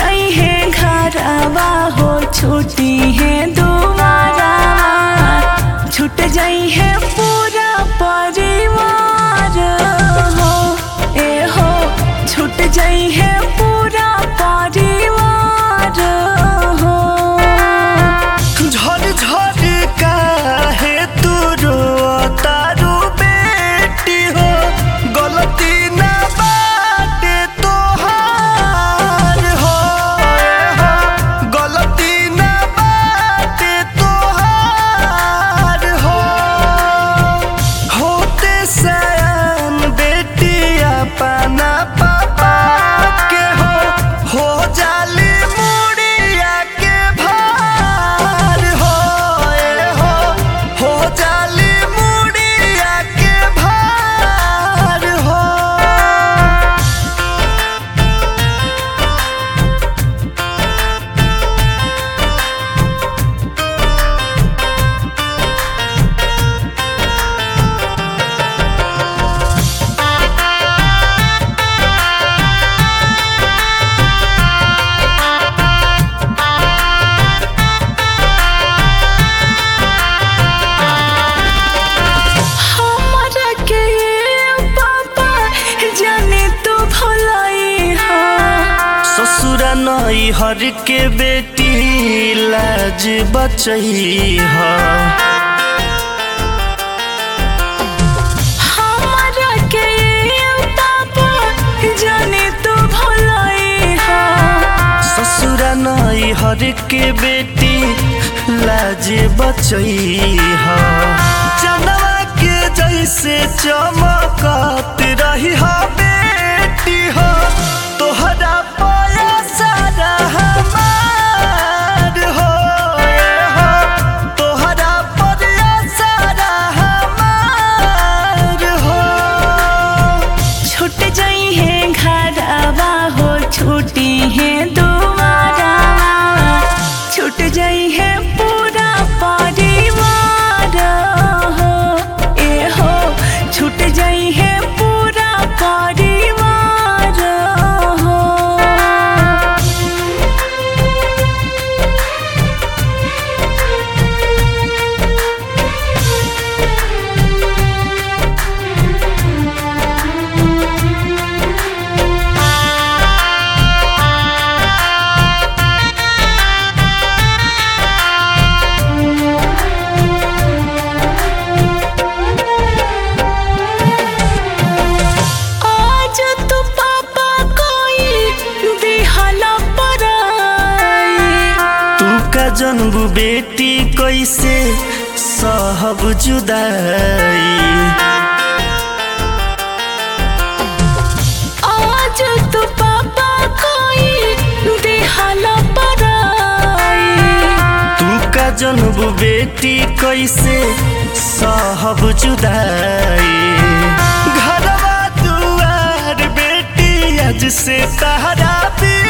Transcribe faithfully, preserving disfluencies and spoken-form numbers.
जाई है घरवा हो छूटी है दोबारा छूट जाई है पूरा परिवार हो ए हो छूट जाई है पूरा परिवार हो। झड़ झड़ काहे तू रोतारू बेटी हो गलती ना बाटे तोहार हो गलती ना बाटे तोहार हो होते सयान बेटी अपना पापा के हो हो जाली मुड़िया के भार हो ए हो हो जाली मुड़िया के भार हो। हमरा के पापा जाने तो भलाई हा ससुरा नई हर के बेटी लाज बचई हा हमरा के पापा जाने तो भलाई हा ससुरा नई हर के बेटी लाज बचई हा जनवा के जैसे चमकत रही हा बेटी हो तोहरा पाया सारा हमार हो ए हो तोहरा पाया सारा हमार हो। छूट जाई है घरवा हो छूटी है दोबारा छूट जाई है पूरा परिवार हो ए हो छूट जाई है पूरा परिवार हो। आज तो पापा कोई दिहला पराई तू का जन्म बेटी कैसे सहब जुदाई आज तो पापा कोई दिहला पराई तू का जन्म बेटी कैसे सहब जुदाई घरवा दुआर बेटी आज से तहरा भी